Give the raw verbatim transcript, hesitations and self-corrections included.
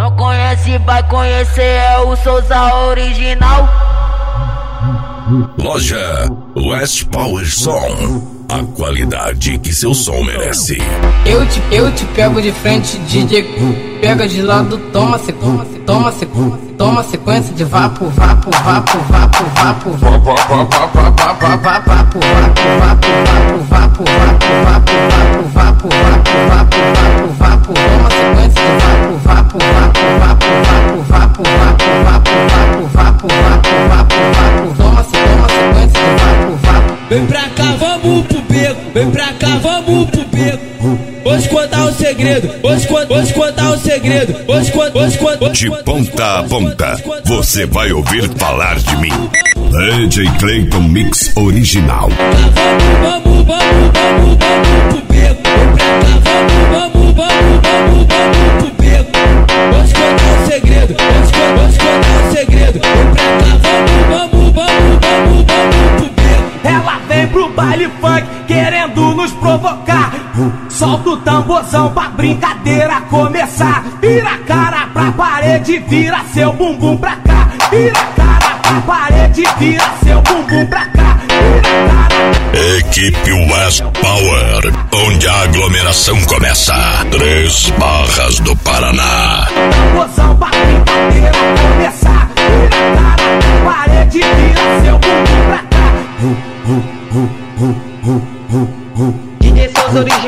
Não conhece, vai conhecer, é o Souza original. Loja West Power Som, a qualidade que seu som merece. Eu te, eu te pego de frente, D J pega de lado, toma sequência, toma sequência, toma sequência de vapo, vapo, vapo, vapo, vapo, vapo, vapo, vapo, vapo, vapo, vapo, vapo, vapo, vapo, vapo, vapo, toma sequência de vapo, vapo, vapo, vapo, vapo, vapo, vapo, vapo, vapo, vapo, vapo, toma sequência de vapo, vapo. Vem pra cá, vamos pro beco. Vem pra cá, vamos pro beco. Hoje contar o segredo. Hoje, hoje contar o segredo. Hoje, hoje, hoje, de ponta a ponta, você vai ouvir falar de mim. D J Clayton Mix Original. Vamos, vamos, vamos, vamos, vamos pro beco. Vem pra cá, vamos, vamos, vamos, vamos, vamos pro beco. Hoje contar o segredo. Hoje, hoje contar o segredo. Vem pra cá, vamos, vamos, vamos, vamos, vamos pro beco. Ela vem pro baile funk querendo nos provocar. Solta o tamborzão pra brincadeira começar. Vira a cara pra parede, vira seu bumbum pra cá. Vira a cara pra parede, vira seu bumbum pra cá. Vira a cara. Equipe West Power, onde a aglomeração começa. Três Barras do Paraná. Tamborzão pra brincadeira começar. Vira a cara pra parede, vira seu bumbum pra cá. D J Souza original.